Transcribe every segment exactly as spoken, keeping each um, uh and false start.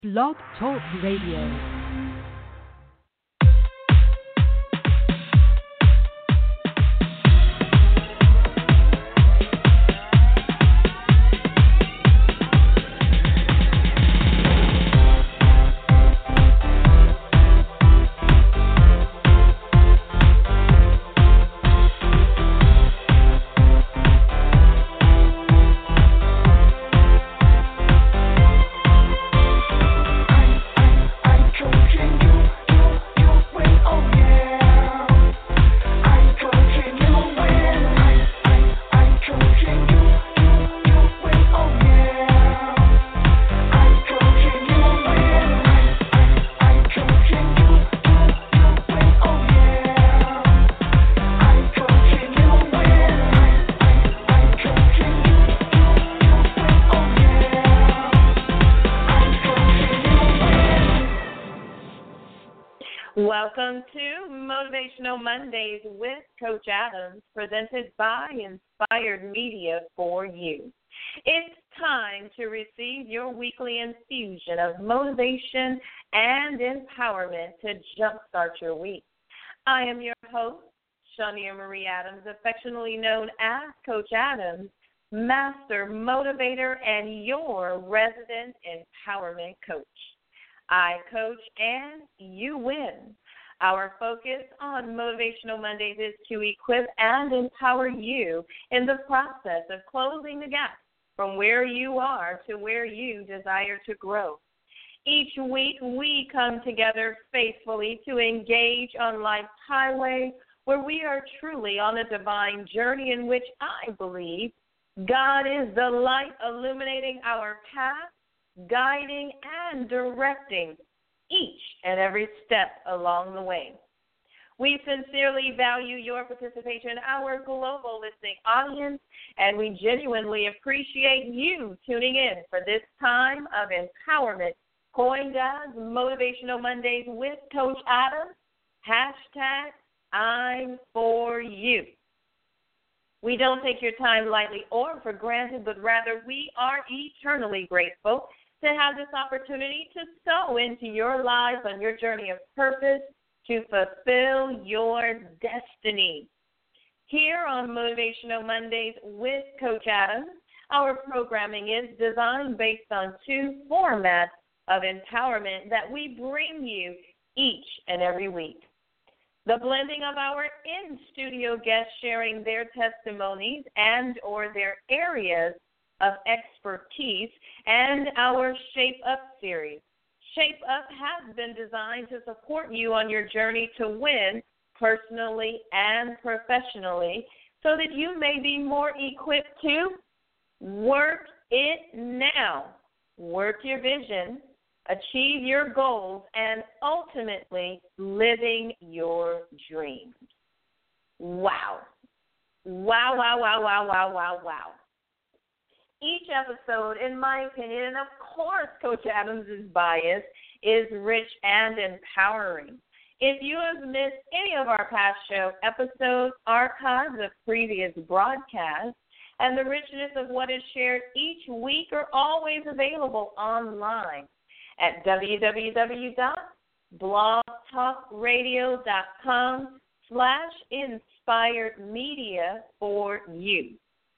Blog Talk Radio. Welcome to Motivational Mondays with Coach Adams, presented by Inspired Media for you. It's time to receive your weekly infusion of motivation and empowerment to jumpstart your week. I am your host, Shania Marie Adams, affectionately known as Coach Adams, master motivator and your resident empowerment coach. I coach and you win. Our focus on Motivational Mondays is to equip and empower you in the process of closing the gap from where you are to where you desire to grow. Each week we come together faithfully to engage on life's highway where we are truly on a divine journey in which I believe God is the light illuminating our path, guiding and directing each and every step along the way. We sincerely value your participation, our global listening audience, and we genuinely appreciate you tuning in for this time of empowerment, coined as Motivational Mondays with Coach Adams, hashtag I'm for you. We don't take your time lightly or for granted, but rather we are eternally grateful to have this opportunity to sow into your lives on your journey of purpose to fulfill your destiny. Here on Motivational Mondays with Coach Adams, our programming is designed based on two formats of empowerment that we bring you each and every week. The blending of our in-studio guests sharing their testimonies and or their areas of expertise, and our Shape Up series. Shape Up has been designed to support you on your journey to win personally and professionally so that you may be more equipped to work it now, work your vision, achieve your goals, and ultimately living your dreams. Wow. Wow, wow, wow, wow, wow, wow, wow. Each episode, in my opinion, and of course Coach Adams' bias, is rich and empowering. If you have missed any of our past show episodes, archives of previous broadcasts, and the richness of what is shared each week are always available online at www.blogtalkradio.com slash inspired media for you.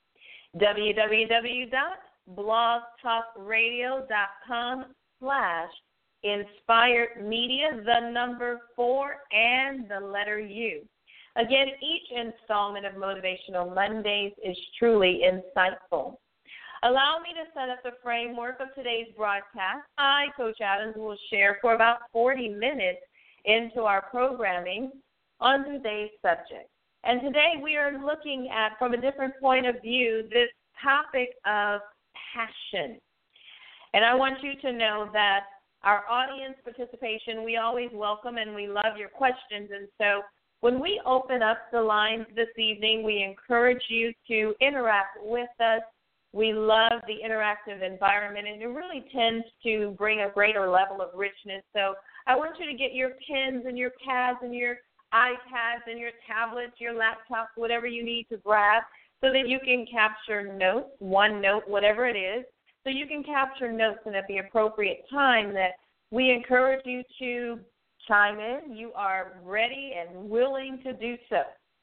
www.blogtalkradio.com slash inspired media, the number four, and the letter U. Again, each installment of Motivational Mondays is truly insightful. Allow me to set up the framework of today's broadcast. I, Coach Adams, will share for about forty minutes into our programming on today's subject. And today we are looking at, from a different point of view, this topic of passion. And I want you to know that our audience participation, we always welcome and we love your questions. And so when we open up the lines this evening, we encourage you to interact with us. We love the interactive environment, and it really tends to bring a greater level of richness. So I want you to get your pens and your pads and your iPads and your tablets, your laptops, whatever you need to grab so that you can capture notes, one note, whatever it is, so you can capture notes, and at the appropriate time that we encourage you to chime in, you are ready and willing to do so.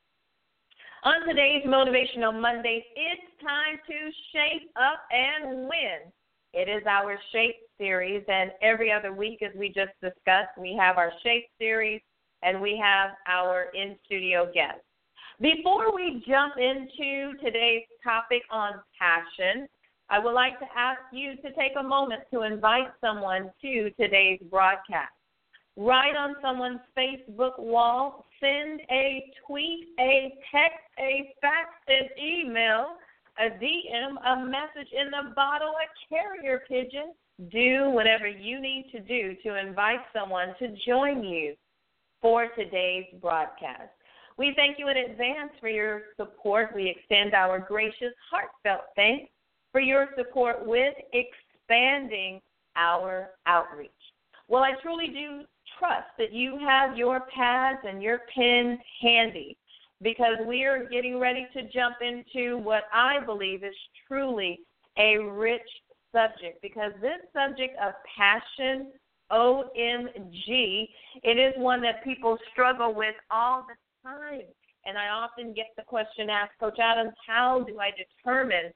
On today's Motivational Mondays, it's time to shape up and win. It is our Shape series, and every other week, as we just discussed, we have our Shape series, and we have our in-studio guests. Before we jump into today's topic on passion, I would like to ask you to take a moment to invite someone to today's broadcast. Write on someone's Facebook wall, send a tweet, a text, a fax, an email, a D M, a message in the bottle, a carrier pigeon. Do whatever you need to do to invite someone to join you for today's broadcast. We thank you in advance for your support. We extend our gracious, heartfelt thanks for your support with expanding our outreach. Well, I truly do trust that you have your pads and your pens handy, because we are getting ready to jump into what I believe is truly a rich subject, because this subject of passion, O M G, it is one that people struggle with all the time. And I often get the question asked, Coach Adams, how do I determine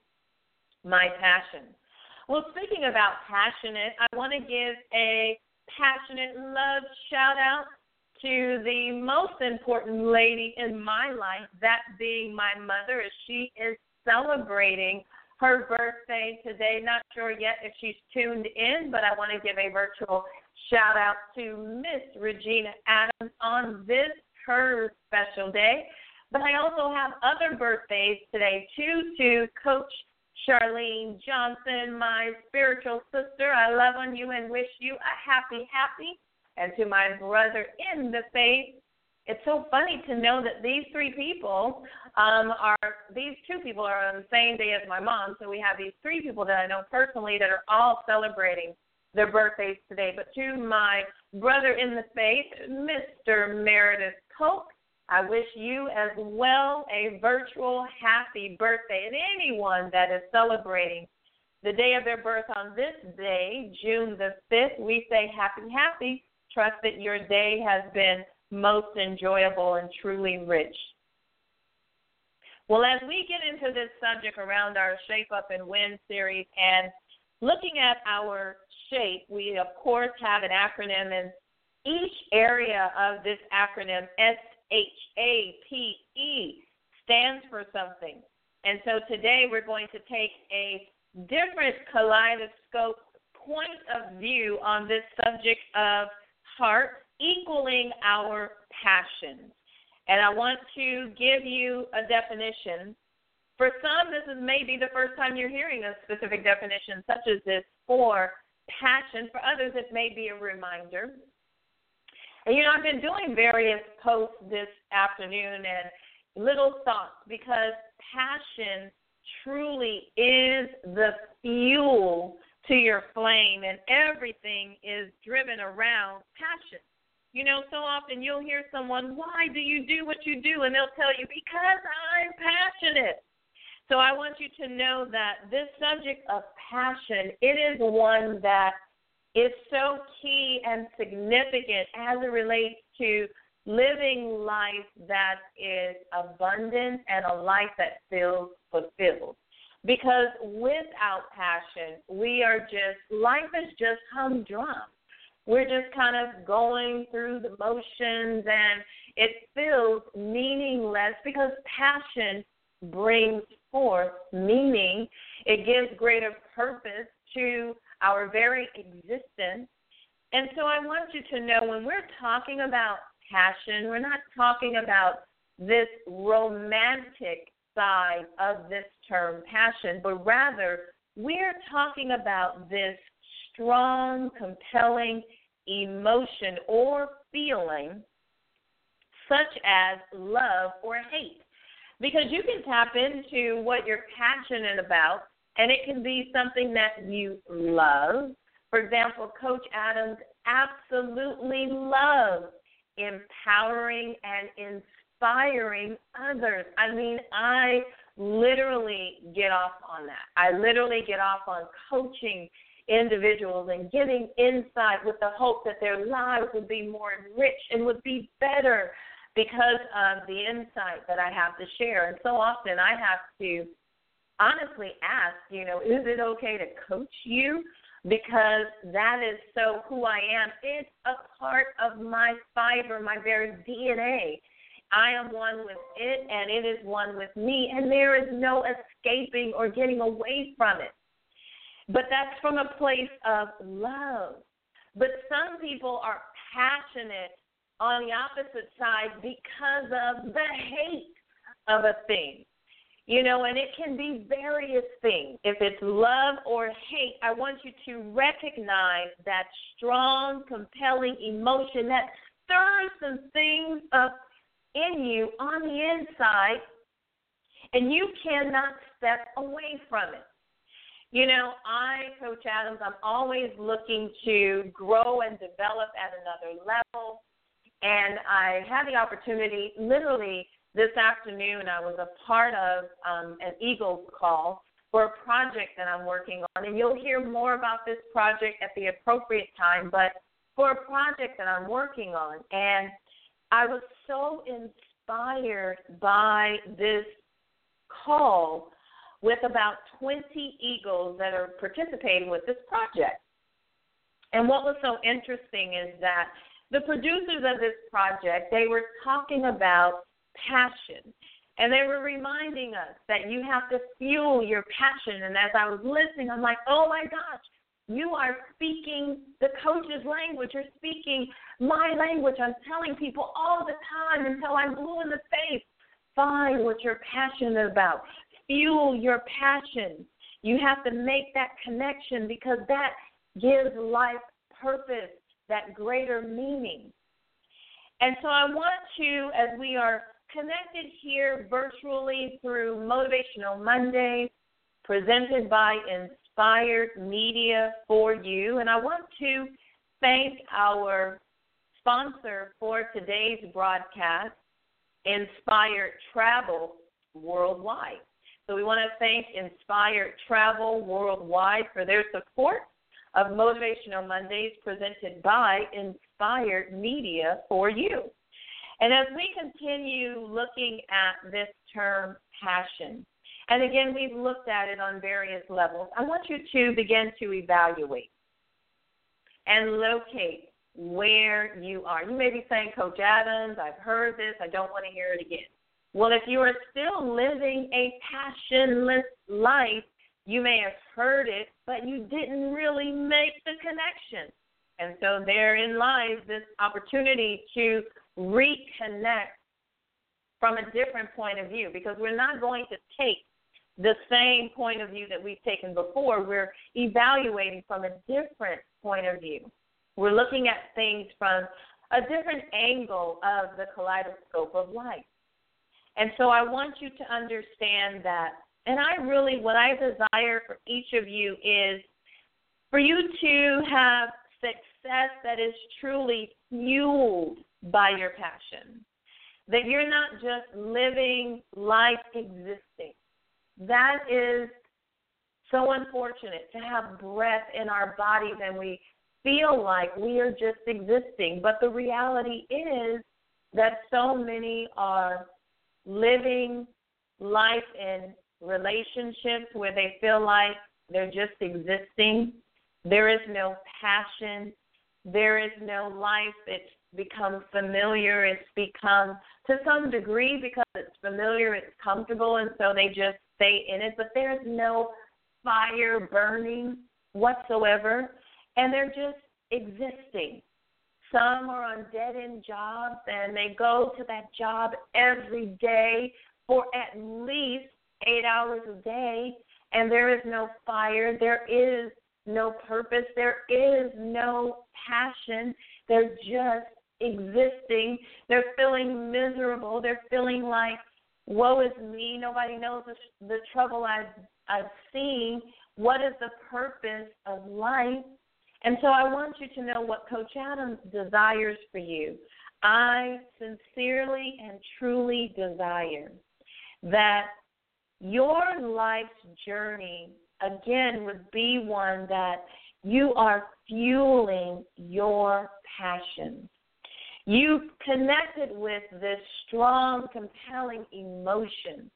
my passion? Well, speaking about passionate, I want to give a passionate love shout out to the most important lady in my life, that being my mother, as she is celebrating her birthday today. Not sure yet if she's tuned in, but I want to give a virtual shout out to Miss Regina Adams on this, her special day. But I also have other birthdays today, too, to Coach Charlene Johnson, my spiritual sister. I love on you and wish you a happy, happy. And to my brother in the faith, it's so funny to know that these three people um, are, these two people are on the same day as my mom. So we have these three people that I know personally that are all celebrating their birthdays today. But to my brother in the faith, Mister Meredith Coke, I wish you as well a virtual happy birthday. And anyone that is celebrating the day of their birth on this day, June the fifth, we say happy, happy. Trust that your day has been most enjoyable and truly rich. Well, as we get into this subject around our Shape Up and Win series and looking at our shape, we, of course, have an acronym, and each area of this acronym, S H A P E, stands for something. And so today we're going to take a different kaleidoscope point of view on this subject of heart equaling our passions. And I want to give you a definition. For some, this is maybe the first time you're hearing a specific definition such as this for passion. For others, it may be a reminder. And, you know, I've been doing various posts this afternoon and little thoughts, because passion truly is the fuel to your flame, and everything is driven around passion. You know, so often you'll hear someone, why do you do what you do? And they'll tell you, because I'm passionate. So I want you to know that this subject of passion, it is one that is so key and significant as it relates to living life that is abundant and a life that feels fulfilled. Because without passion, we are just, life is just humdrum. We're just kind of going through the motions, and it feels meaningless, because passion brings forth meaning. It gives greater purpose to our very existence. And so I want you to know, when we're talking about passion, we're not talking about this romantic side of this term passion, but rather we're talking about this strong, compelling emotion or feeling such as love or hate. Because you can tap into what you're passionate about, and it can be something that you love. For example, Coach Adams absolutely loves empowering and inspiring others. I mean, I literally get off on that. I literally get off on coaching individuals and giving insight with the hope that their lives would be more enriched and would be better because of the insight that I have to share. And so often I have to honestly ask, you know, is it okay to coach you? Because that is so who I am. It's a part of my fiber, my very D N A. I am one with it, and it is one with me, and there is no escaping or getting away from it. But that's from a place of love. But some people are passionate on the opposite side because of the hate of a thing. You know, and it can be various things. If it's love or hate, I want you to recognize that strong, compelling emotion that stirs some things up in you on the inside, and you cannot step away from it. You know, I, Coach Adams, I'm always looking to grow and develop at another level, and I had the opportunity literally this afternoon. I was a part of um, an Eagles call for a project that I'm working on, and you'll hear more about this project at the appropriate time, but for a project that I'm working on. And I was so inspired by this call with about twenty Eagles that are participating with this project. And what was so interesting is that the producers of this project, they were talking about passion. And they were reminding us that you have to fuel your passion. And as I was listening, I'm like, oh, my gosh, you are speaking the coach's language. You're speaking my language. I'm telling people all the time until I'm blue in the face, find what you're passionate about. Fuel your passion. You have to make that connection because that gives life purpose, that greater meaning. And so I want to, as we are connected here virtually through Motivational Monday, presented by Inspired Media for you. And I want to thank our sponsor for today's broadcast, Inspired Travel Worldwide. So we want to thank Inspired Travel Worldwide for their support of Motivational Mondays, presented by Inspired Media for you. And as we continue looking at this term, passion, and again, we've looked at it on various levels, I want you to begin to evaluate and locate where you are. You may be saying, Coach Adams, I've heard this, I don't want to hear it again. Well, if you are still living a passionless life, you may have heard it, but you didn't really make the connection. And so therein lies this opportunity to reconnect from a different point of view, because we're not going to take the same point of view that we've taken before. We're evaluating from a different point of view. We're looking at things from a different angle of the kaleidoscope of life. And so I want you to understand that, and I really, what I desire for each of you is for you to have success that is truly fueled by your passion, that you're not just living life existing. That is so unfortunate, to have breath in our bodies and we feel like we are just existing. But the reality is that so many are living life in relationships where they feel like they're just existing. There is no passion. There is no life. It's become familiar. It's become, to some degree, because it's familiar, it's comfortable, and so they just stay in it. But there's no fire burning whatsoever, and they're just existing. Some are on dead-end jobs, and they go to that job every day for at least eight hours a day, and there is no fire. There is no purpose. There is no passion. They're just existing. They're feeling miserable. They're feeling like, woe is me. Nobody knows the, the trouble I've, I've seen. What is the purpose of life? And so I want you to know what Coach Adams desires for you. I sincerely and truly desire that your life's journey, again, would be one that you are fueling your passion. You connected with this strong, compelling emotion,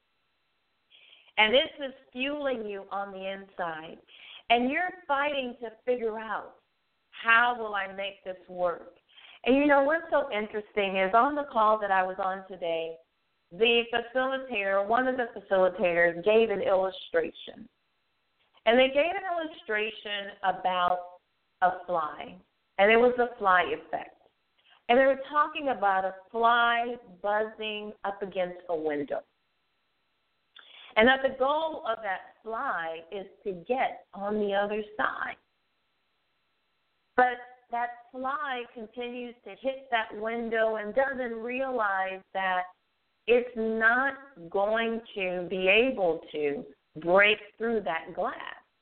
and this is fueling you on the inside. And you're fighting to figure out, how will I make this work? And you know what's so interesting is on the call that I was on today, the facilitator, one of the facilitators, gave an illustration. And they gave an illustration about a fly, and it was the fly effect. And they were talking about a fly buzzing up against a window. And that the goal of that fly is to get on the other side. But that fly continues to hit that window and doesn't realize that it's not going to be able to break through that glass.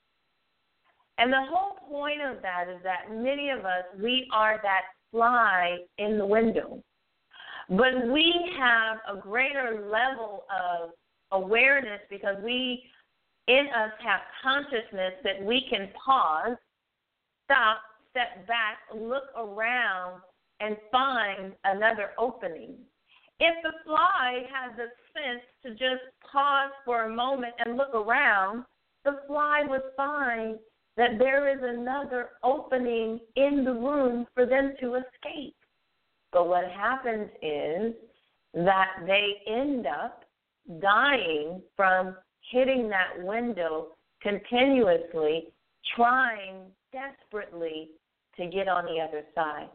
And the whole point of that is that many of us, we are that fly in the window. But we have a greater level of awareness because we, in us, have consciousness that we can pause, stop, step back, look around, and find another opening. If the fly has a sense to just pause for a moment and look around, the fly would find that there is another opening in the room for them to escape. But what happens is that they end up dying from hitting that window continuously, trying desperately to get on the other side.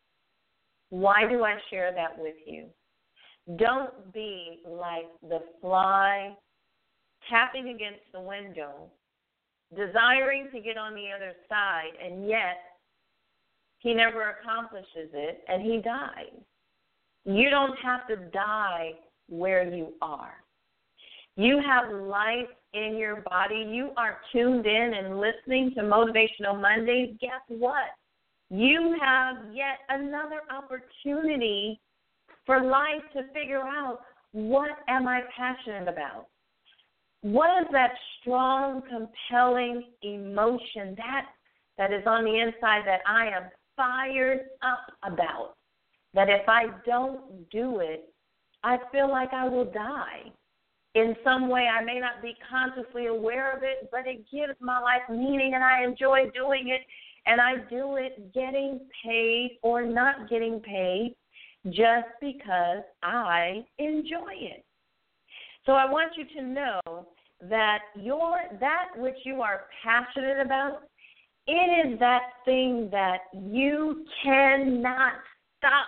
Why do I share that with you? Don't be like the fly tapping against the window, desiring to get on the other side, and yet he never accomplishes it and he dies. You don't have to die where you are. You have life in your body. You are tuned in and listening to Motivational Mondays. Guess what? You have yet another opportunity for life to figure out, what am I passionate about? What is that strong, compelling emotion that that is on the inside that I am fired up about? That if I don't do it, I feel like I will die. In some way, I may not be consciously aware of it, but it gives my life meaning, and I enjoy doing it, and I do it getting paid or not getting paid just because I enjoy it. So I want you to know that your that which you are passionate about, it is that thing that you cannot stop.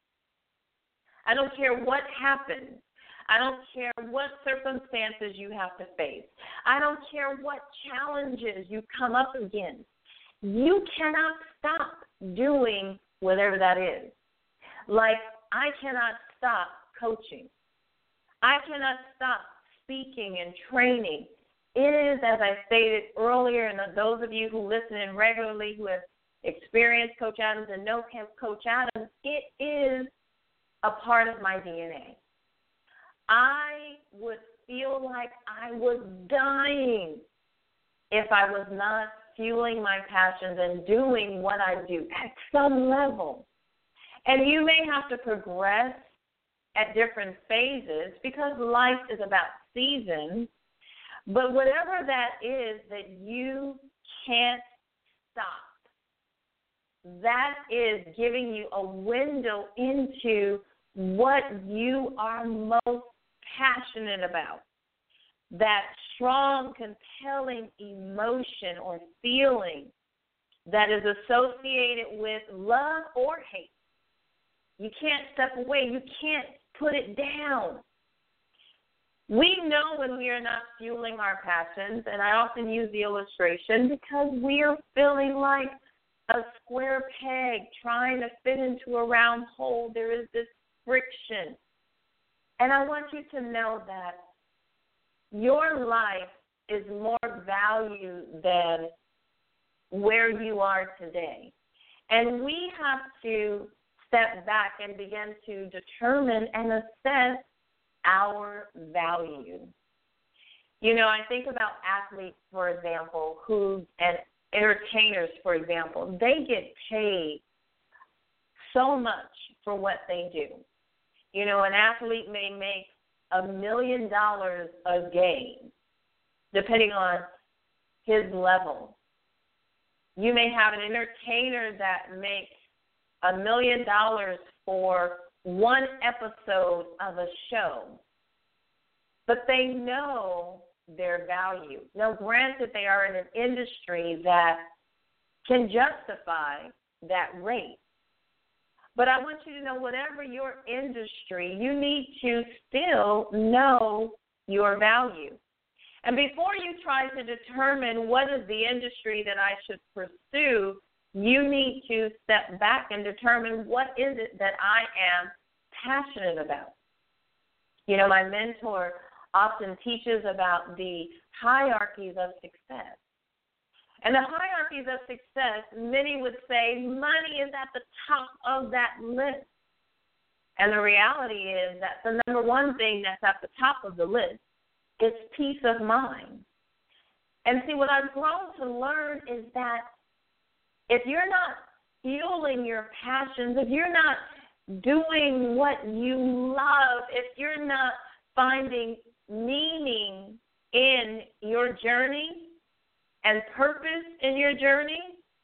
I don't care what happens. I don't care what circumstances you have to face. I don't care what challenges you come up against. You cannot stop doing whatever that is. Like, I cannot stop coaching. I cannot stop speaking and training. It is, as I stated earlier, and those of you who listen in regularly who have experienced Coach Adams and know Coach Adams, it is a part of my D N A. I would feel like I was dying if I was not fueling my passions and doing what I do at some level. And you may have to progress at different phases because life is about seasons, but whatever that is that you can't stop, that is giving you a window into what you are most passionate about. That strong, compelling emotion or feeling that is associated with love or hate. You can't step away. You can't put it down. We know when we are not fueling our passions, and I often use the illustration because we are feeling like a square peg trying to fit into a round hole. There is this friction. And I want you to know that your life is more value than where you are today. And we have to step back and begin to determine and assess our value. You know, I think about athletes, for example, who, and entertainers, for example, they get paid so much for what they do. You know, an athlete may make a million dollars a game, depending on his level. You may have an entertainer that makes a million dollars for one episode of a show, but they know their value. Now, granted, they are in an industry that can justify that rate. But I want you to know, whatever your industry, you need to still know your value. And before you try to determine what is the industry that I should pursue, you need to step back and determine what is it that I am passionate about. You know, my mentor often teaches about the hierarchies of success. And the hierarchies of success, many would say money is at the top of that list. And the reality is that the number one thing that's at the top of the list is peace of mind. And see, what I've grown to learn is that if you're not fueling your passions, if you're not doing what you love, if you're not finding meaning in your journey and purpose in your journey,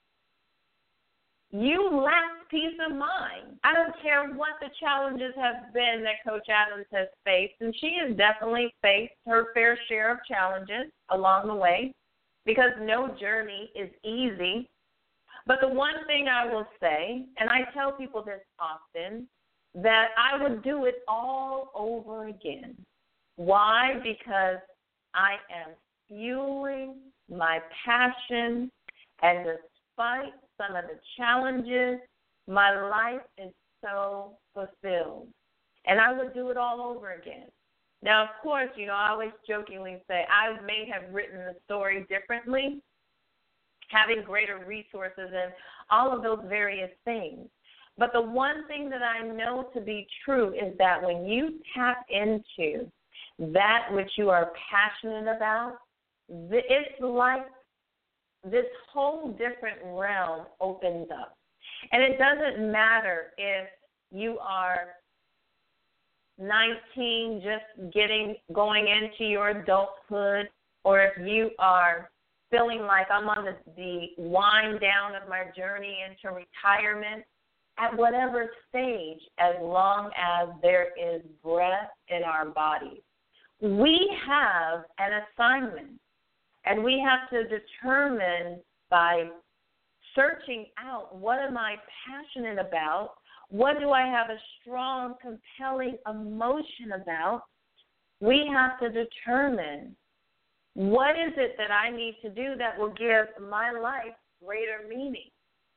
you lack peace of mind. I don't care what the challenges have been that Coach Adams has faced, and she has definitely faced her fair share of challenges along the way, because no journey is easy. But the one thing I will say, and I tell people this often, that I would do it all over again. Why? Because I am fueling my passion, and despite some of the challenges, my life is so fulfilled. And I would do it all over again. Now, of course, you know, I always jokingly say I may have written the story differently, having greater resources and all of those various things. But the one thing that I know to be true is that when you tap into that which you are passionate about, it's like this whole different realm opens up. And it doesn't matter if you are nineteen, just getting going into your adulthood, or if you are feeling like I'm on the, the wind down of my journey into retirement, at whatever stage, as long as there is breath in our bodies. We have an assignment, and we have to determine by searching out, what am I passionate about? What do I have a strong, compelling emotion about? We have to determine, what is it that I need to do that will give my life greater meaning?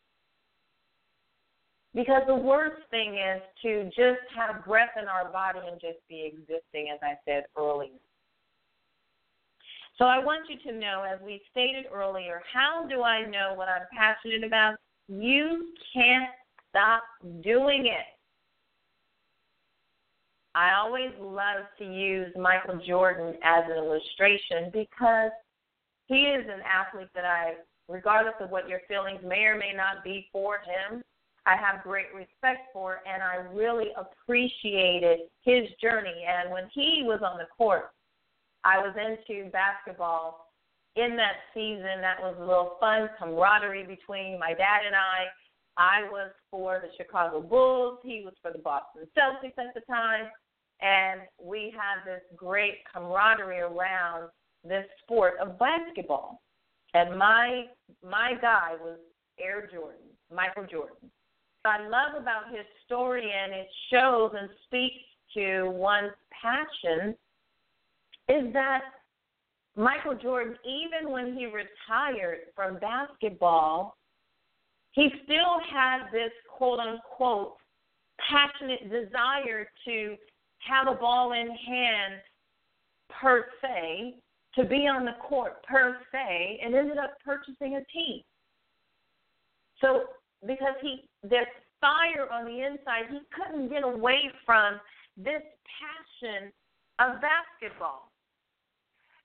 Because the worst thing is to just have breath in our body and just be existing, as I said earlier. So I want you to know, as we stated earlier, how do I know what I'm passionate about? You can't stop doing it. I always love to use Michael Jordan as an illustration, because he is an athlete that I, regardless of what your feelings may or may not be for him, I have great respect for, and I really appreciated his journey. And when he was on the court, I was into basketball in that season. That was a little fun camaraderie between my dad and I. I was for the Chicago Bulls. He was for the Boston Celtics at the time. And we had this great camaraderie around this sport of basketball. And my my guy was Air Jordan, Michael Jordan. What I love about his story, and it shows and speaks to one's passion, is that Michael Jordan, even when he retired from basketball, he still had this quote-unquote passionate desire to have a ball in hand per se, to be on the court per se, and ended up purchasing a team. So because he, there's fire on the inside, he couldn't get away from this passion of basketball.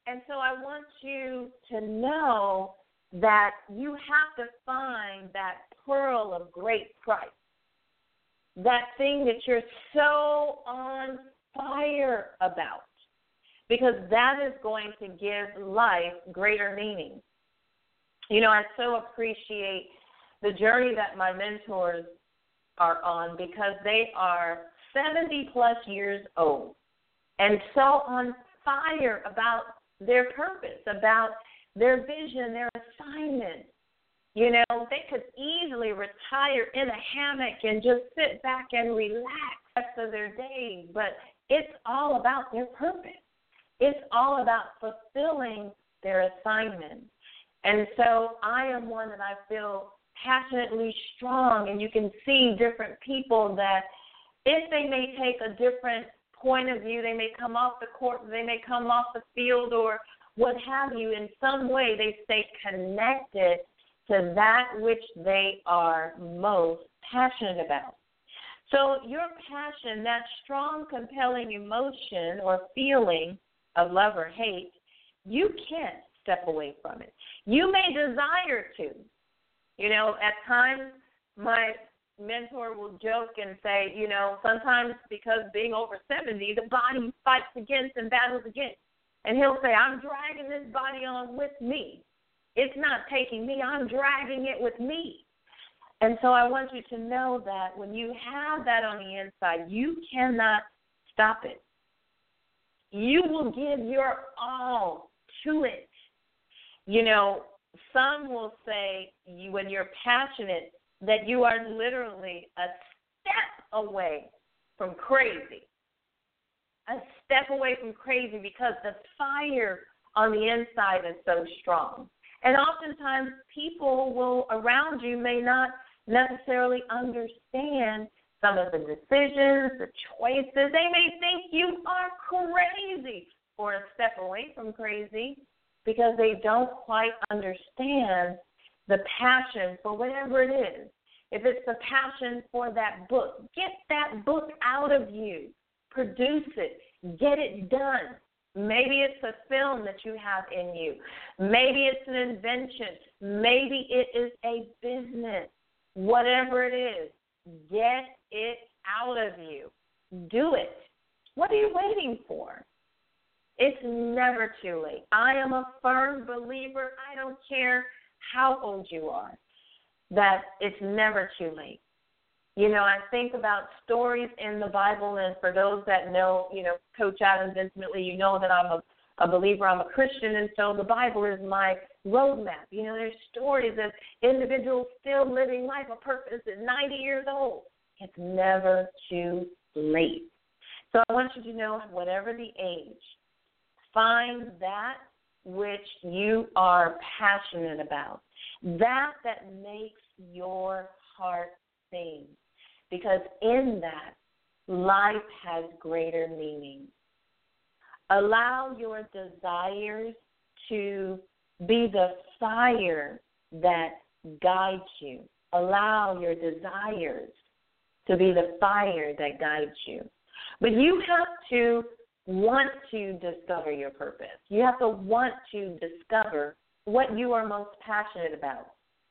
And so I want you to know that you have to find that pearl of great price, that thing that you're so on fire about, because that is going to give life greater meaning. You know, I so appreciate the journey that my mentors are on, because they are seventy plus years old and so on fire about their purpose, about their vision, their assignment. You know, they could easily retire in a hammock and just sit back and relax the rest of their days, but it's all about their purpose. It's all about fulfilling their assignment. And so I am one that I feel passionately strong, and you can see different people that if they may take a different point of view, they may come off the court, they may come off the field or what have you, in some way they stay connected to that which they are most passionate about. So your passion, that strong, compelling emotion or feeling of love or hate, you can't step away from it. You may desire to. You know, at times my mentor will joke and say, you know, sometimes because being over seventy, the body fights against and battles against. And he'll say, I'm dragging this body on with me. It's not taking me. I'm dragging it with me. And so I want you to know that when you have that on the inside, you cannot stop it. You will give your all to it. You know, some will say you, when you're passionate, that you are literally a step away from crazy. A step away from crazy because the fire on the inside is so strong. And oftentimes people will around you may not necessarily understand some of the decisions, the choices. They may think you are crazy or a step away from crazy because they don't quite understand the passion for whatever it is. If it's the passion for that book, get that book out of you. Produce it. Get it done. Maybe it's a film that you have in you. Maybe it's an invention. Maybe it is a business. Whatever it is, get it out of you. Do it. What are you waiting for? It's never too late. I am a firm believer, I don't care how old you are, that it's never too late. You know, I think about stories in the Bible, and for those that know, you know, Coach Adams intimately, you know that I'm a, a believer, I'm a Christian, and so the Bible is my roadmap. You know, there's stories of individuals still living life of purpose at ninety years old. It's never too late. So I want you to know, whatever the age, find that which you are passionate about, that that makes your heart sing. Because in that, life has greater meaning. Allow your desires to be the fire that guides you. Allow your desires to be the fire that guides you. But you have to want to discover your purpose. You have to want to discover what you are most passionate about.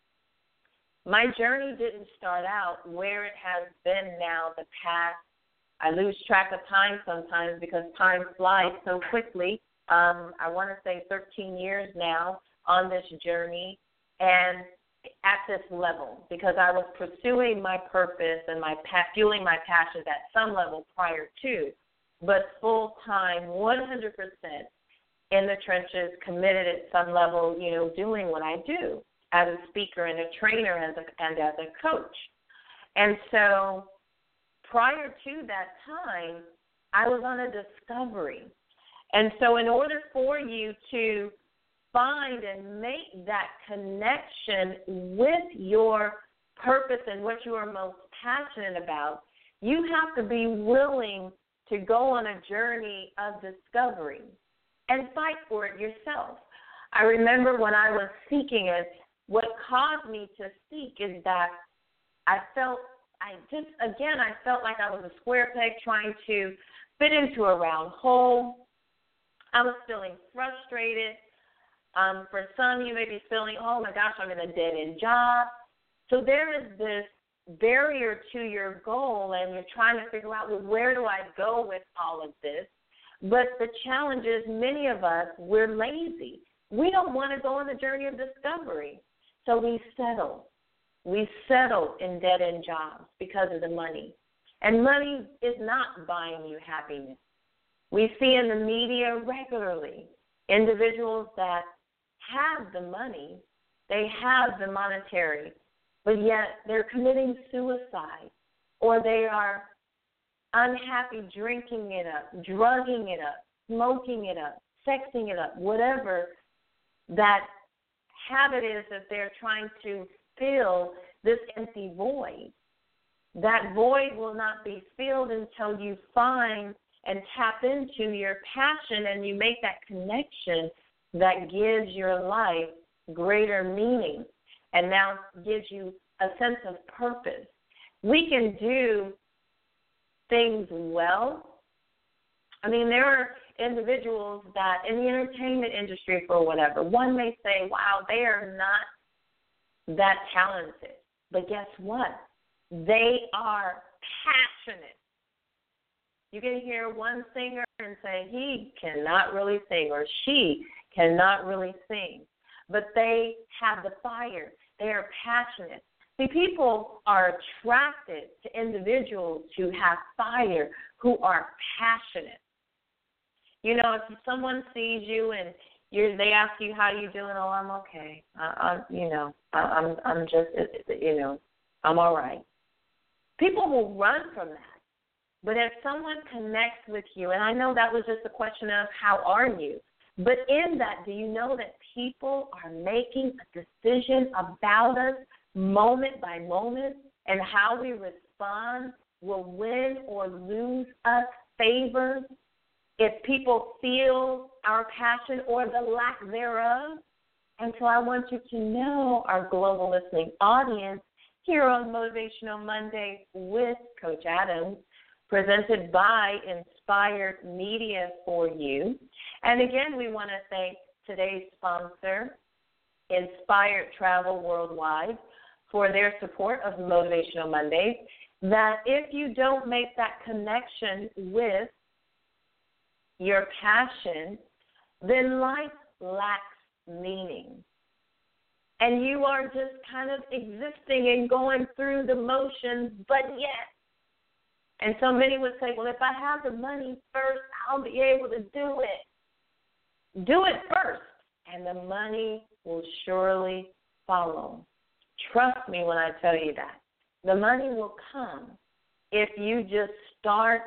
My journey didn't start out where it has been now the past. I lose track of time sometimes because time flies so quickly. Um, I want to say thirteen years now on this journey and at this level, because I was pursuing my purpose and my fueling my passions at some level prior to, but full-time, one hundred percent in the trenches, committed at some level, you know, doing what I do as a speaker and a trainer as a, and as a coach. And so prior to that time, I was on a discovery. And so in order for you to find and make that connection with your purpose and what you are most passionate about, you have to be willing to go on a journey of discovery and fight for it yourself. I remember when I was seeking it, what caused me to seek is that I felt, I just, again, I felt like I was a square peg trying to fit into a round hole. I was feeling frustrated. Um, for some, you may be feeling, oh, my gosh, I'm in a dead-end job. So there is this barrier to your goal, and you're trying to figure out, well, where do I go with all of this? But the challenge is many of us, we're lazy. We don't want to go on the journey of discovery. So we settle. We settle in dead-end jobs because of the money. And money is not buying you happiness. We see in the media regularly individuals that have the money, they have the monetary, but yet they're committing suicide, or they are unhappy drinking it up, drugging it up, smoking it up, sexing it up, whatever that habit is that they're trying to fill this empty void. That void will not be filled until you find and tap into your passion and you make that connection that gives your life greater meaning and now gives you a sense of purpose. We can do things well. I mean, there are individuals that in the entertainment industry for whatever, one may say, wow, they are not that talented. But guess what? They are passionate. You can hear one singer and say he cannot really sing or she cannot really sing, but they have the fire. They are passionate. See, people are attracted to individuals who have fire, who are passionate. You know, if someone sees you and you're, they ask you how you doing, oh, I'm okay. I, I, you know, I, I'm, I'm just, you know, I'm all right. People will run from that. But if someone connects with you, and I know that was just a question of how are you, but in that, do you know that people are making a decision about us moment by moment, and how we respond will win or lose us favor if people feel our passion or the lack thereof? And so I want you to know, our global listening audience, here on Motivational Monday with Coach Adams, presented by Inspired Media for you. And again, we want to thank today's sponsor, Inspired Travel Worldwide, for their support of Motivational Mondays, that if you don't make that connection with your passion, then life lacks meaning. And you are just kind of existing and going through the motions, but yet. And so many would say, well, if I have the money first, I'll be able to do it. Do it first, and the money will surely follow. Trust me when I tell you that. The money will come if you just start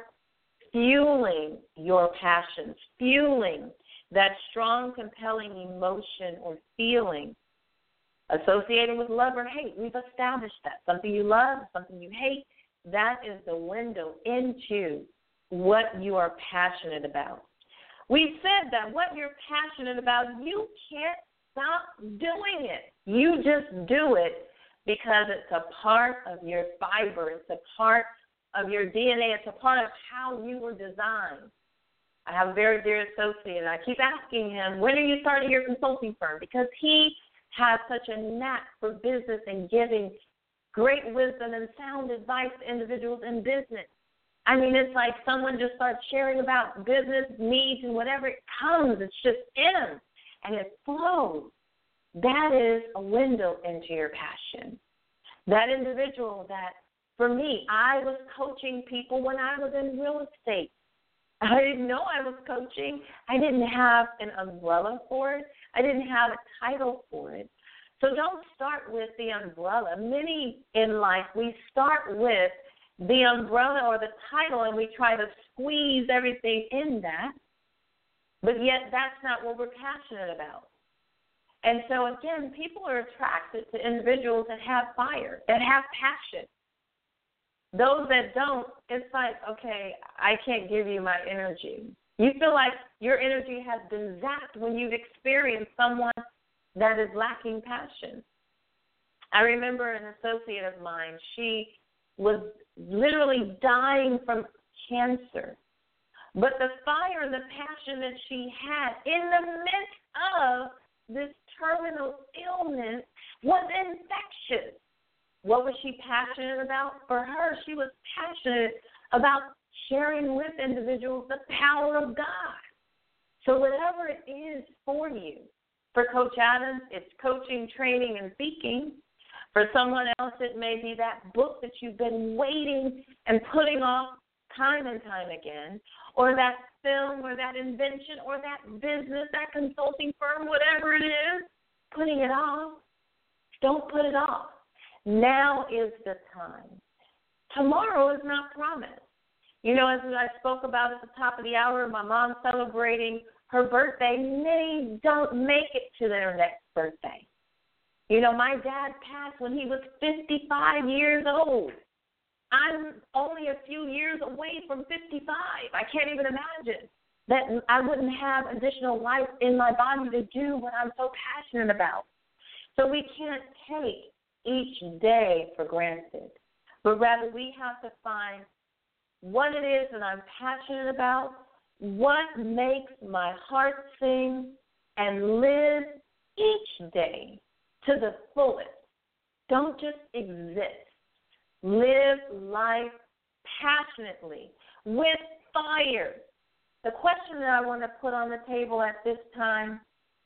fueling your passions, fueling that strong, compelling emotion or feeling associated with love or hate. We've established that. Something you love, something you hate, that is the window into what you are passionate about. We said that what you're passionate about, you can't stop doing it. You just do it because it's a part of your fiber. It's a part of your D N A. It's a part of how you were designed. I have a very dear associate, and I keep asking him, when are you starting your consulting firm? Because he has such a knack for business and giving great wisdom and sound advice to individuals in business. I mean, it's like someone just starts sharing about business needs and whatever it comes, it's just in them, and it flows. That is a window into your passion. That individual that, for me, I was coaching people when I was in real estate. I didn't know I was coaching. I didn't have an umbrella for it. I didn't have a title for it. So don't start with the umbrella. Many in life, we start with the umbrella or the title, and we try to squeeze everything in that, but yet that's not what we're passionate about. And so, again, people are attracted to individuals that have fire, that have passion. Those that don't, it's like, okay, I can't give you my energy. You feel like your energy has been zapped when you've experienced someone that is lacking passion. I remember an associate of mine, she was literally dying from cancer, But the fire and the passion that she had in the midst of this terminal illness was infectious. What was she passionate about? For her, she was passionate about sharing with individuals the power of God. So whatever it is for you, for Coach Adams, it's coaching, training, and speaking. For someone else, it may be that book that you've been waiting and putting off time and time again, or that film, or that invention, or that business, that consulting firm, whatever it is, putting it off. Don't put it off. Now is the time. Tomorrow is not promised. You know, as I spoke about at the top of the hour, my mom celebrating her birthday, many don't make it to their next birthday. You know, my dad passed when he was fifty-five years old. I'm only a few years away from fifty-five. I can't even imagine that I wouldn't have additional life in my body to do what I'm so passionate about. So we can't take each day for granted, but rather we have to find what it is that I'm passionate about, what makes my heart sing, and live each day to the fullest. Don't just exist. Live life passionately, with fire. The question that I want to put on the table at this time,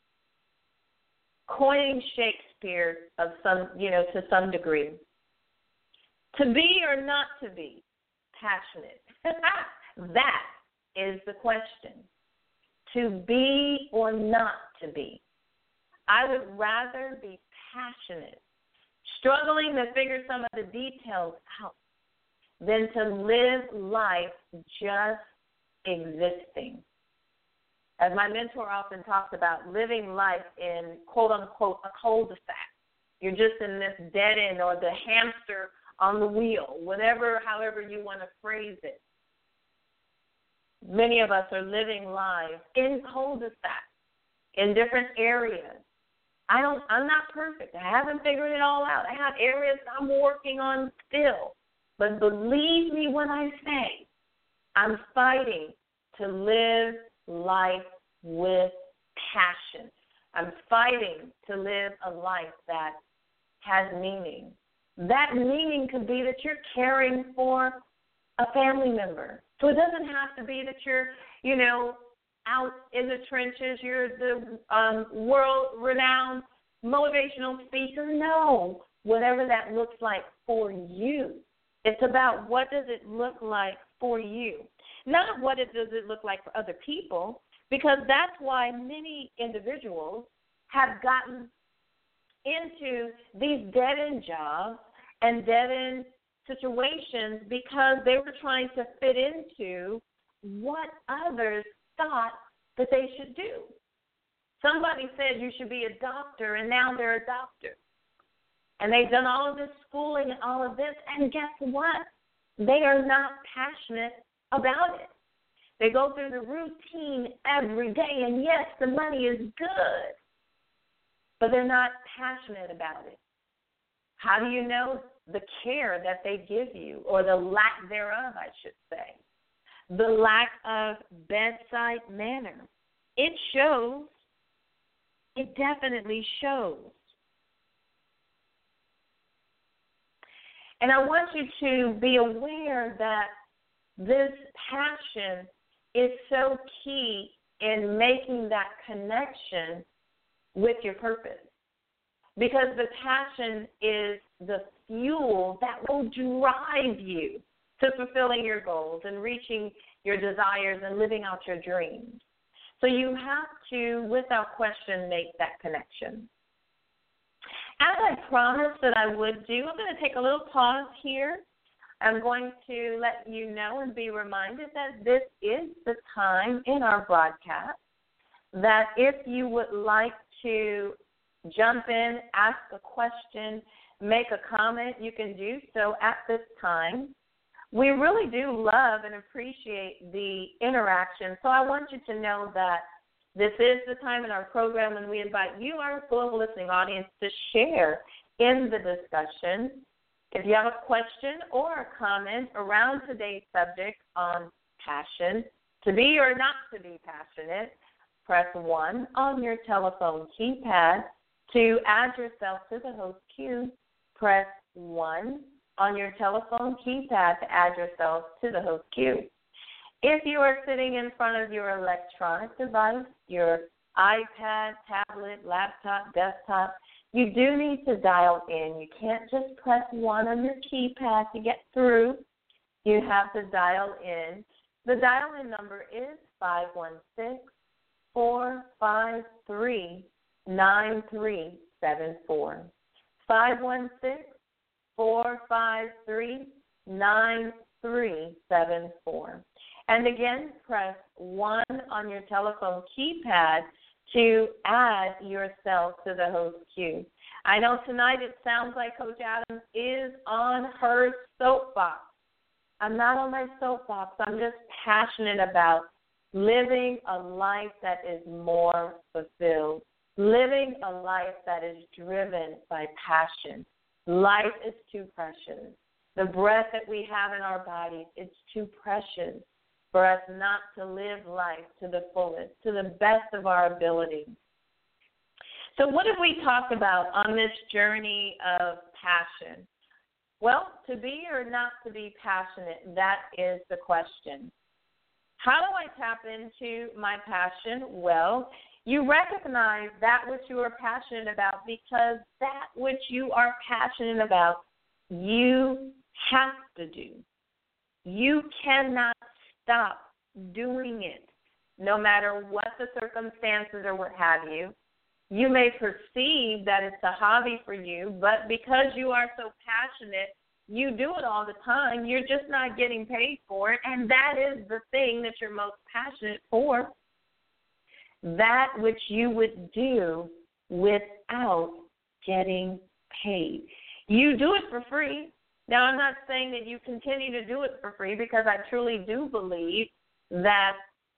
coining Shakespeare of some, you know, to some degree, to be or not to be passionate. That is the question. To be or not to be. I would rather be passionate, struggling to figure some of the details out, than to live life just existing. As my mentor often talks about, living life in, quote, unquote, a cul-de-sac. You're just in this dead end, or the hamster on the wheel, whatever, however you want to phrase it. Many of us are living lives in cul-de-sacs, in different areas. I don't, I'm not perfect. I haven't figured it all out. I have areas I'm working on still. But believe me when I say, I'm fighting to live life with passion. I'm fighting to live a life that has meaning. That meaning could be that you're caring for a family member. So it doesn't have to be that you're, you know, out in the trenches, you're the um, world-renowned motivational speaker. No, whatever that looks like for you. It's about what does it look like for you, not what it does it look like for other people, because that's why many individuals have gotten into these dead-end jobs and dead-end situations because they were trying to fit into what others thought that they should do. Somebody said you should be a doctor, and now they're a doctor. And they've done all of this schooling and all of this, and guess what? They are not passionate about it. They go through the routine every day, and yes, the money is good, but they're not passionate about it. How do you know? The care that they give you, or the lack thereof, I should say. The lack of bedside manner. It shows. It definitely shows. And I want you to be aware that this passion is so key in making that connection with your purpose. Because the passion is the fuel that will drive you to fulfilling your goals and reaching your desires and living out your dreams. So you have to, without question, make that connection. As I promised that I would do, I'm going to take a little pause here. I'm going to let you know and be reminded that this is the time in our broadcast that if you would like to jump in, ask a question, make a comment, you can do so at this time. We really do love and appreciate the interaction, so I want you to know that this is the time in our program when we invite you, our global listening audience, to share in the discussion. If you have a question or a comment around today's subject on passion, To be or not to be passionate, press one on your telephone keypad. To add yourself to the host queue, press one on your telephone keypad to add yourself to the host queue. If you are sitting in front of your electronic device, your iPad, tablet, laptop, desktop, you do need to dial in. You can't just press one on your keypad to get through. You have to dial in. The dial-in number is five one six, four five three, nine three seven four. five one six, four five three, nine three seven four. And again, press one on your telephone keypad to add yourself to the host queue. I know tonight it sounds like Coach Adams is on her soapbox. I'm not on my soapbox. I'm just passionate about living a life that is more fulfilled, living a life that is driven by passion. Life is too precious. The breath that we have in our bodies, it's too precious for us not to live life to the fullest, to the best of our ability. So what have we talked about on this journey of passion? Well, to be or not to be passionate, that is the question. How do I tap into my passion? Well, you recognize that which you are passionate about, because that which you are passionate about, you have to do. You cannot stop doing it, no matter what the circumstances or what have you. You may perceive that it's a hobby for you, but because you are so passionate, you do it all the time. You're just not getting paid for it, and that is the thing that you're most passionate for. That which you would do without getting paid. You do it for free. Now, I'm not saying that you continue to do it for free, because I truly do believe that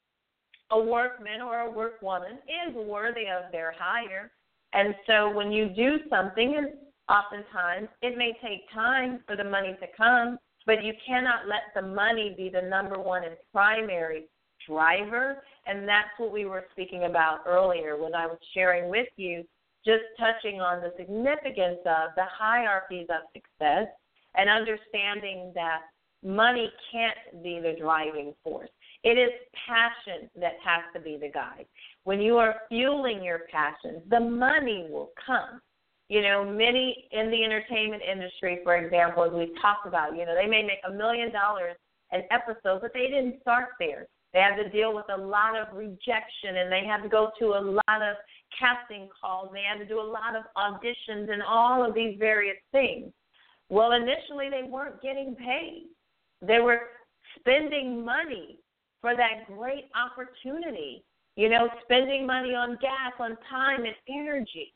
a workman or a workwoman is worthy of their hire. And so when you do something, and oftentimes it may take time for the money to come, but you cannot let the money be the number one and primary driver. And that's what we were speaking about earlier when I was sharing with you, just touching on the significance of the hierarchies of success and understanding that money can't be the driving force. It is passion that has to be the guide. When you are fueling your passions, the money will come. You know, many in the entertainment industry, for example, as we've talked about, you know, they may make a million dollars an episode, but they didn't start there. They had to deal with a lot of rejection, and they had to go to a lot of casting calls. They had to do a lot of auditions and all of these various things. Well, initially they weren't getting paid. They were spending money for that great opportunity, you know, spending money on gas, on time, and energy.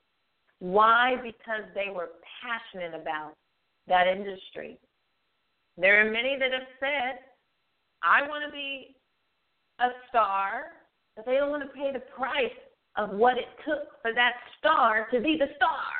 Why? Because they were passionate about that industry. There are many that have said, I want to be a star, but they don't want to pay the price of what it took for that star to be the star.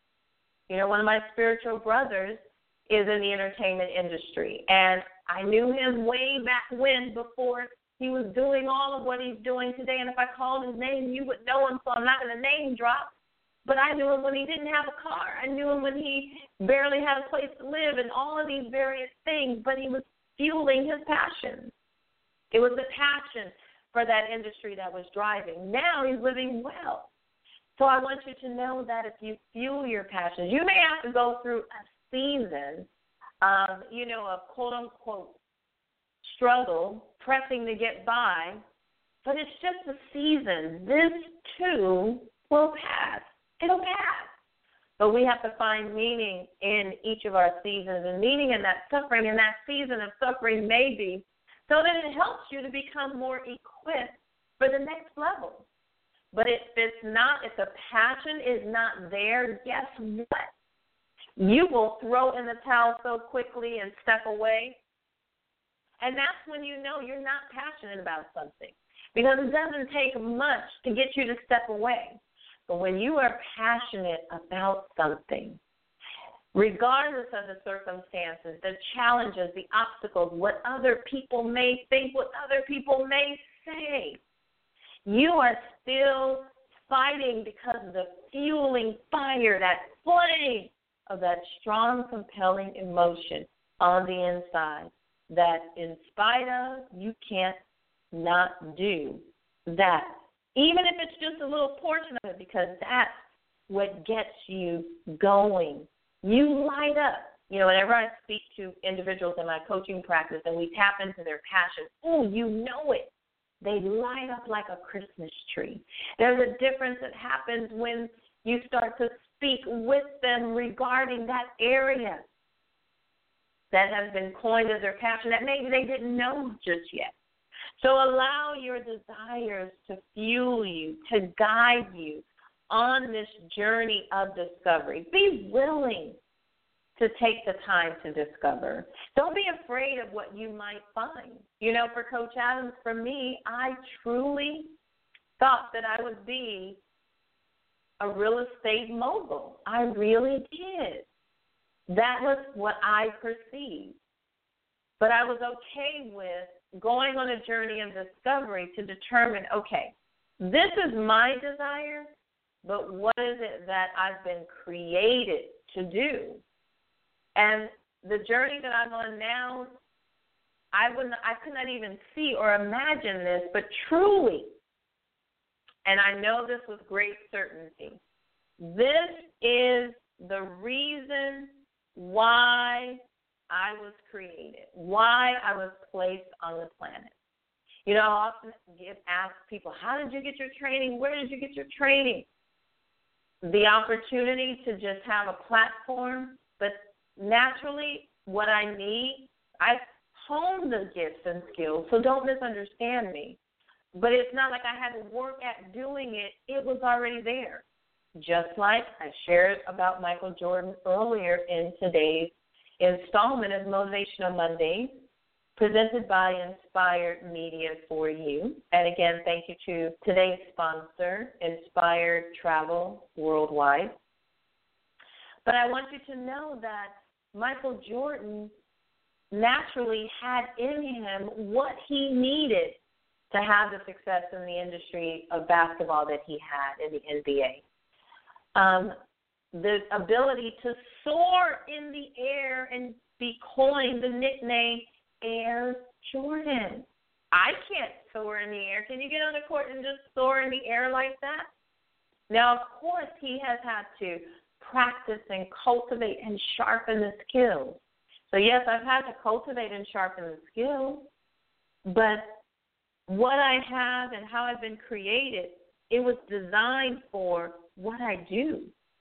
You know, one of my spiritual brothers is in the entertainment industry, and I knew him way back when, before he was doing all of what he's doing today. And if I called his name, you would know him, so I'm not going to name drop. But I knew him when he didn't have a car. I knew him when he barely had a place to live and all of these various things, but he was fueling his passion. It was the passion for that industry that was driving. Now he's living well. So I want you to know that if you fuel your passions, you may have to go through a season of, you know, a quote-unquote struggle, pressing to get by, but it's just a season. This, too, will pass. It'll pass. But we have to find meaning in each of our seasons, and meaning in that suffering, and that season of suffering may be so that it helps you to become more equipped for the next level. But if it's not, if the passion is not there, guess what? You will throw in the towel so quickly and step away. And that's when you know you're not passionate about something, because it doesn't take much to get you to step away. But when you are passionate about something, regardless of the circumstances, the challenges, the obstacles, what other people may think, what other people may say. You are still fighting because of the fueling fire, that flame of that strong, compelling emotion on the inside that in spite of, you can't not do that. Even if it's just a little portion of it, because that's what gets you going. You light up. You know, whenever I speak to individuals in my coaching practice and we tap into their passion, oh, you know it. They light up like a Christmas tree. There's a difference that happens when you start to speak with them regarding that area that has been coined as their passion that maybe they didn't know just yet. So allow your desires to fuel you, to guide you on this journey of discovery. Be willing to take the time to discover. Don't be afraid of what you might find. You know, for Coach Adams, for me, I truly thought that I would be a real estate mogul. I really did. That was what I perceived. But I was okay with going on a journey of discovery to determine, okay, this is my desire, but what is it that I've been created to do? And the journey that I'm on now, I wouldn't, I could not even see or imagine this, but truly, and I know this with great certainty, this is the reason why I was created, why I was placed on the planet. You know, I often get asked people, how did you get your training? Where did you get your training? The opportunity to just have a platform, but naturally what I need, I've honed the gifts and skills, so don't misunderstand me. But it's not like I had to work at doing it. It was already there. Just like I shared about Michael Jordan earlier in today's installment of Motivational Mondays, presented by Inspired Media for you. And again, thank you to today's sponsor, Inspired Travel Worldwide. But I want you to know that Michael Jordan naturally had in him what he needed to have the success in the industry of basketball that he had in the N B A. Um, the ability to soar in the air and be coined the nickname Air Jordan. I can't soar in the air. Can you get on the court and just soar in the air like that? Now, of course, he has had to practice and cultivate and sharpen the skills. So, yes, I've had to cultivate and sharpen the skills, but what I have and how I've been created, it was designed for what I do.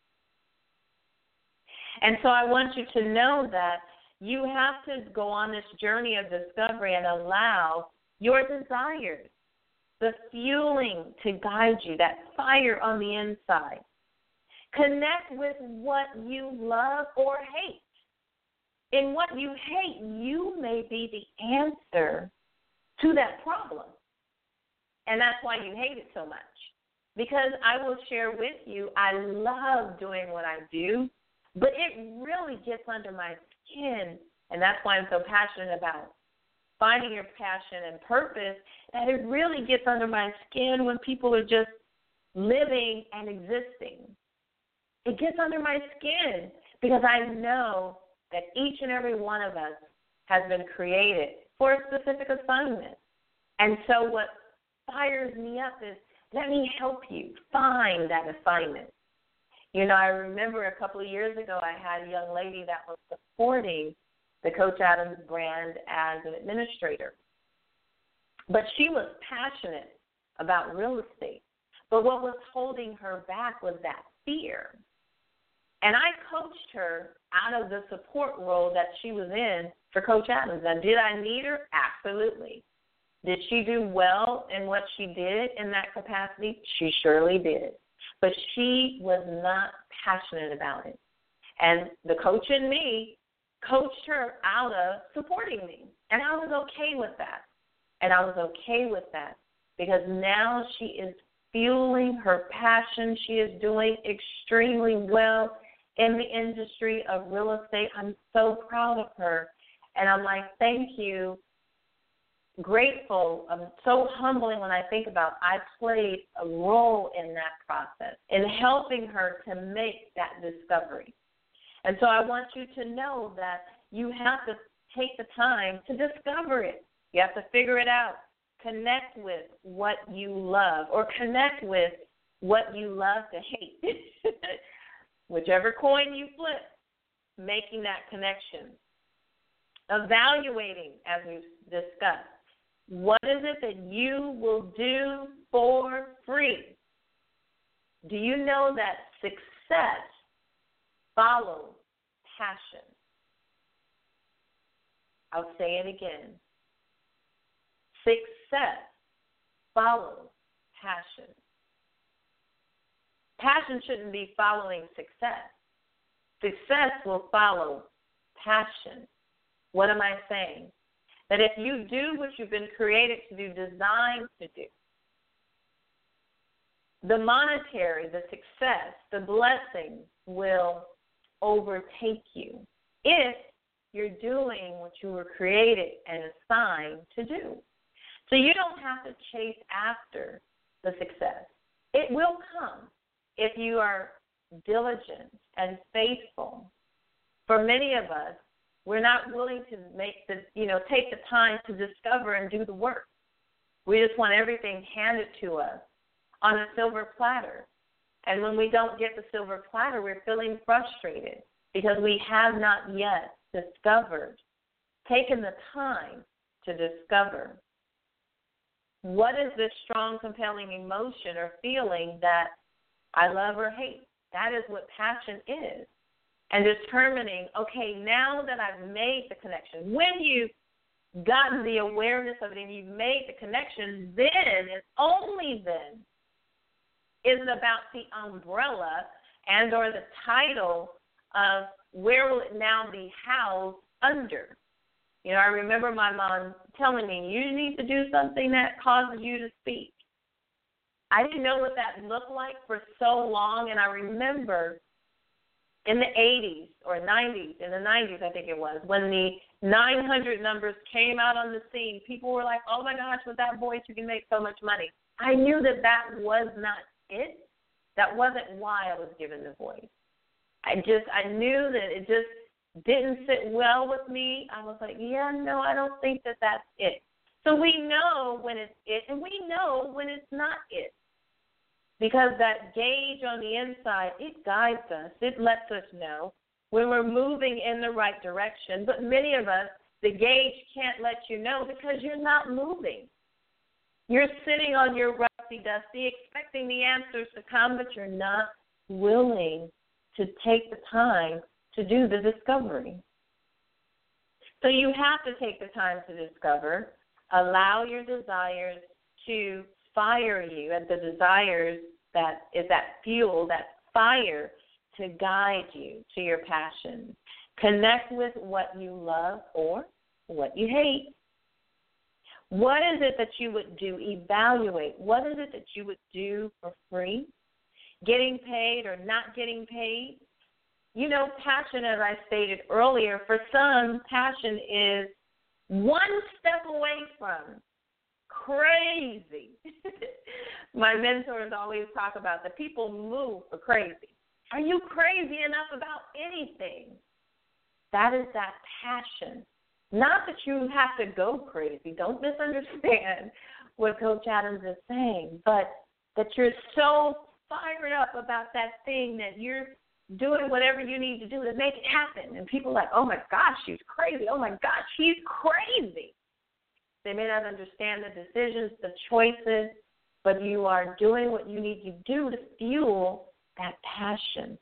And so I want you to know that you have to go on this journey of discovery and allow your desires, the fueling to guide you, that fire on the inside. Connect with what you love or hate. In what you hate, you may be the answer to that problem. And that's why you hate it so much. Because I will share with you, I love doing what I do, but it really gets under my skin, and that's why I'm so passionate about finding your passion and purpose, that it really gets under my skin when people are just living and existing. It gets under my skin because I know that each and every one of us has been created for a specific assignment. And so what fires me up is, let me help you find that assignment. You know, I remember a couple of years ago I had a young lady that was supporting the Coach Adams brand as an administrator. But she was passionate about real estate. But what was holding her back was that fear. And I coached her out of the support role that she was in for Coach Adams. And did I need her? Absolutely. Did she do well in what she did in that capacity? She surely did. But she was not passionate about it. And the coach in me coached her out of supporting me. And I was okay with that. And I was okay with that because now she is fueling her passion. She is doing extremely well. in the industry of real estate. I'm so proud of her. And I'm like, thank you, grateful. I'm so humbling when I think about I played a role in that process, in helping her to make that discovery. And so I want you to know that you have to take the time to discover it. You have to figure it out. Connect with what you love, or connect with what you love to hate. Whichever coin you flip, making that connection. Evaluating, as we've discussed, what is it that you will do for free? Do you know that success follows passion? I'll say it again. Success follows passion. Passion shouldn't be following success. Success will follow passion. What am I saying? That if you do what you've been created to do, designed to do, the monetary, the success, the blessing will overtake you if you're doing what you were created and assigned to do. So you don't have to chase after the success. It will come if you are diligent and faithful. For many of us, we're not willing to make the, you know, take the time to discover and do the work. We just want everything handed to us on a silver platter. And when we don't get the silver platter, we're feeling frustrated because we have not yet discovered, taken the time to discover what is this strong, compelling emotion or feeling that I love or hate. That is what passion is. And determining, okay, now that I've made the connection, when you've gotten the awareness of it and you've made the connection, then and only then is it about the umbrella and or the title of where will it now be housed under. You know, I remember my mom telling me, you need to do something that causes you to speak. I didn't know what that looked like for so long, and I remember in the eighties or nineties, in the nineties I think it was, when the nine hundred numbers came out on the scene, people were like, oh my gosh, with that voice you can make so much money. I knew that that was not it. That wasn't why I was given the voice. I just, I knew that it just didn't sit well with me. I was like, yeah, no, I don't think that that's it. So we know when it's it, and we know when it's not it. Because that gauge on the inside, it guides us. It lets us know when we're moving in the right direction. But many of us, the gauge can't let you know because you're not moving. You're sitting on your rusty dusty, expecting the answers to come, but you're not willing to take the time to do the discovery. So you have to take the time to discover, allow your desires to fire you, and the desires that is that fuel, that fire to guide you to your passion. Connect with what you love or what you hate. What is it that you would do? Evaluate. What is it that you would do for free? Getting paid or not getting paid? You know, passion, as I stated earlier, for some, passion is one step away from crazy. My mentors always talk about the people move for crazy. Are you crazy enough about anything? That is that passion. Not that you have to go crazy. Don't misunderstand what Coach Adams is saying, but that you're so fired up about that thing that you're doing whatever you need to do to make it happen. And people are like, oh, my gosh, she's crazy. Oh, my gosh, he's crazy. They may not understand the decisions, the choices, but you are doing what you need to do to fuel that passion.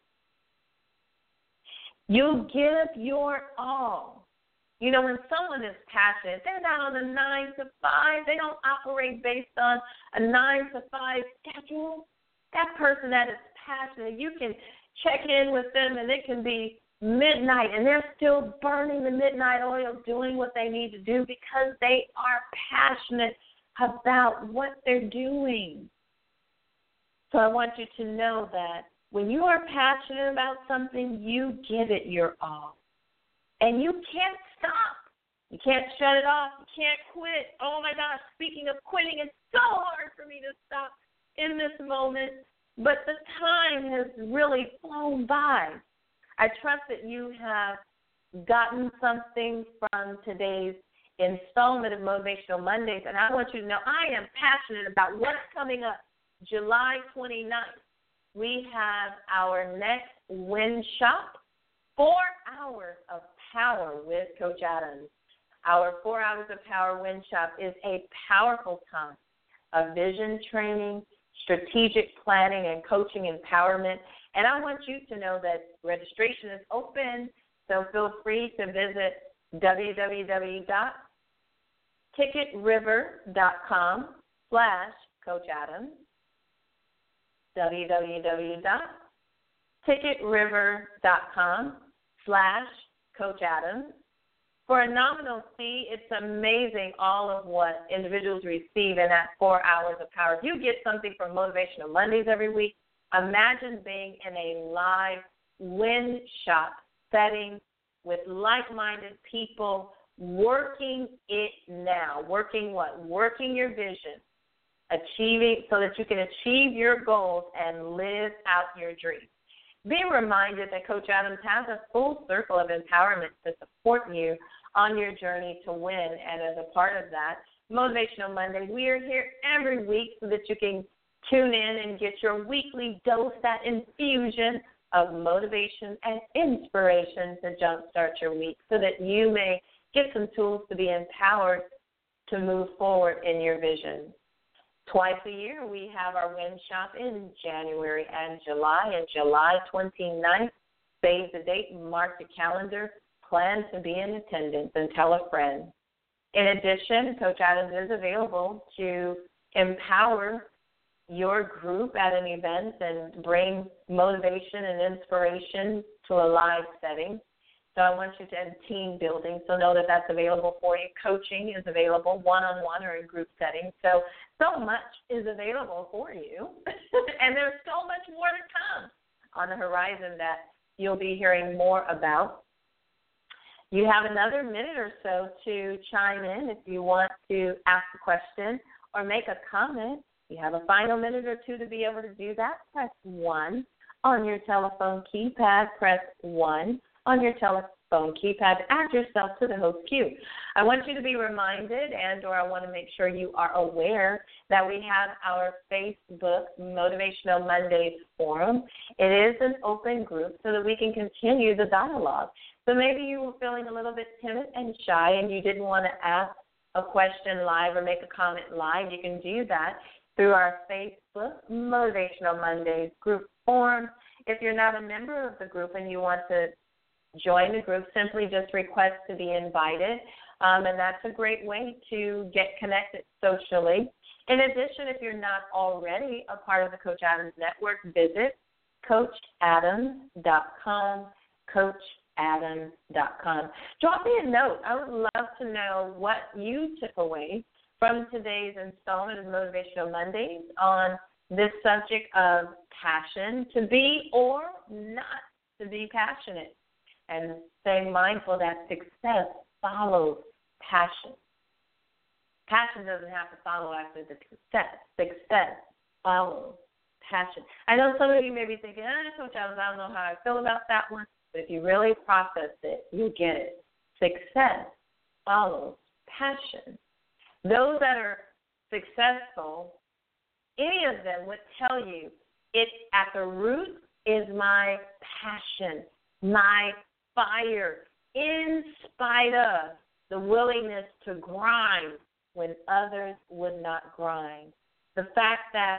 You give your all. You know, when someone is passionate, they're not on a nine to five. They don't operate based on a nine to five schedule. That person that is passionate, you can check in with them, and it can be midnight, and they're still burning the midnight oil, doing what they need to do because they are passionate about what they're doing. So I want you to know that when you are passionate about something, you give it your all. And you can't stop. You can't shut it off. You can't quit. Oh, my gosh, speaking of quitting, it's so hard for me to stop in this moment. But the time has really flown by. I trust that you have gotten something from today's installment of Motivational Mondays, and I want you to know I am passionate about what's coming up July twenty-ninth. We have our next Win Shop, four hours of power with Coach Adams. Our four hours of power Win Shop is a powerful time of vision training, strategic planning, and coaching empowerment. And I want you to know that registration is open, so feel free to visit www.ticketriver.com slash Coach Adams, www.ticketriver.com slash Coach Adams. For a nominal fee, it's amazing all of what individuals receive in that four hours of power. If you get something from Motivational Mondays every week, imagine being in a live Win Shop setting with like-minded people working it now. Working what? Working your vision, achieving so that you can achieve your goals and live out your dreams. Be reminded that Coach Adams has a full circle of empowerment to support you on your journey to win. And as a part of that, Motivational Monday, we are here every week so that you can tune in and get your weekly dose, that infusion of motivation and inspiration to jumpstart your week so that you may get some tools to be empowered to move forward in your vision. Twice a year, we have our Win Shop in January and July. And July twenty-ninth, save the date, mark the calendar, plan to be in attendance, and tell a friend. In addition, Coach Adams is available to empower your group at an event and bring motivation and inspiration to a live setting. So I want you to have team building, so know that that's available for you. Coaching is available one-on-one or in group settings. So, so much is available for you. And there's so much more to come on the horizon that you'll be hearing more about. You have another minute or so to chime in if you want to ask a question or make a comment. You have a final minute or two to be able to do that. Press one on your telephone keypad. Press one on your telephone keypad to add yourself to the host queue. I want you to be reminded, and or I want to make sure you are aware that we have our Facebook Motivational Mondays forum. It is an open group so that we can continue the dialogue. So maybe you were feeling a little bit timid and shy and you didn't want to ask a question live or make a comment live. You can do that through our Facebook Motivational Mondays group forum. If you're not a member of the group and you want to join the group, simply just request to be invited, um, and that's a great way to get connected socially. In addition, if you're not already a part of the Coach Adams Network, visit coach adams dot com, coach adams dot com. Drop me a note. I would love to know what you took away from today's installment of Motivational Mondays on this subject of passion, to be or not to be passionate. And staying mindful that success follows passion. Passion doesn't have to follow after the success. Success follows passion. I know some of you may be thinking, eh, Coach Adams, I don't know how I feel about that one. But if you really process it, you'll get it. Success follows passion. Those that are successful, any of them would tell you it at the root is my passion, my fire, in spite of the willingness to grind when others would not grind. The fact that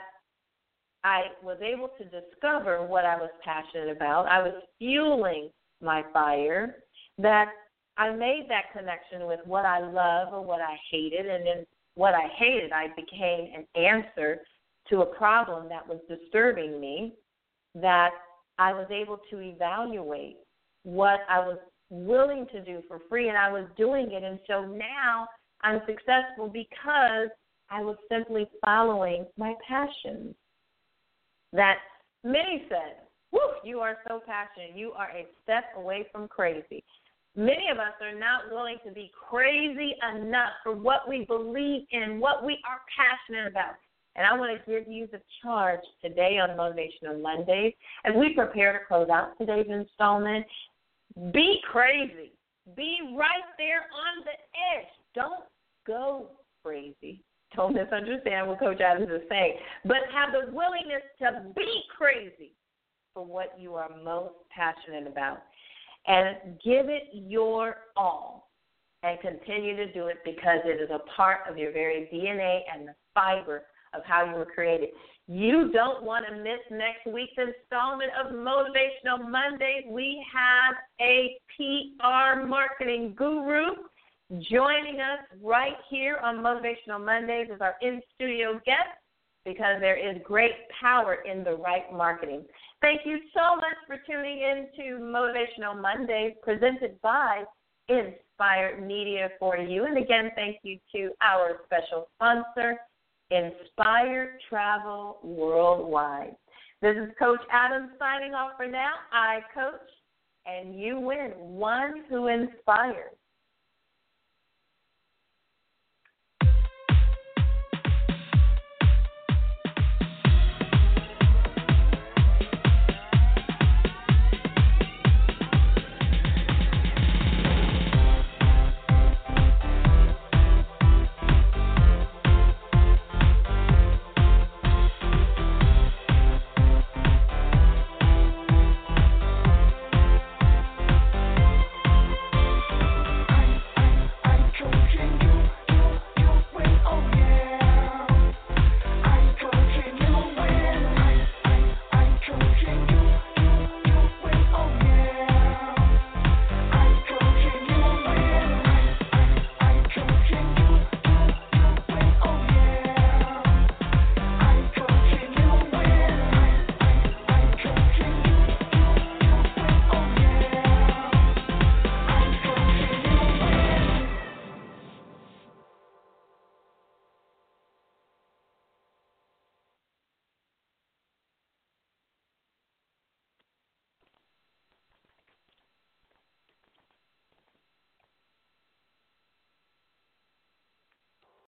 I was able to discover what I was passionate about, I was fueling my fire, that I made that connection with what I love or what I hated, and then what I hated, I became an answer to a problem that was disturbing me, that I was able to evaluate what I was willing to do for free, and I was doing it. And so now I'm successful because I was simply following my passions. That many said, whew, you are so passionate. You are a step away from crazy. Many of us are not willing to be crazy enough for what we believe in, what we are passionate about. And I want to give you the charge today on Motivational Mondays as we prepare to close out today's installment. Be crazy. Be right there on the edge. Don't go crazy. Don't misunderstand what Coach Adams is saying, but have the willingness to be crazy for what you are most passionate about. And give it your all and continue to do it because it is a part of your very D N A and the fiber of how you were created. You don't want to miss next week's installment of Motivational Mondays. We have a P R marketing guru joining us right here on Motivational Mondays as our in-studio guest because there is great power in the right marketing. Thank you so much for tuning in to Motivational Mondays presented by Inspired Media for you. And again, thank you to our special sponsor, Inspired Travel Worldwide. This is Coach Adams signing off for now. I coach and you win. One who inspires.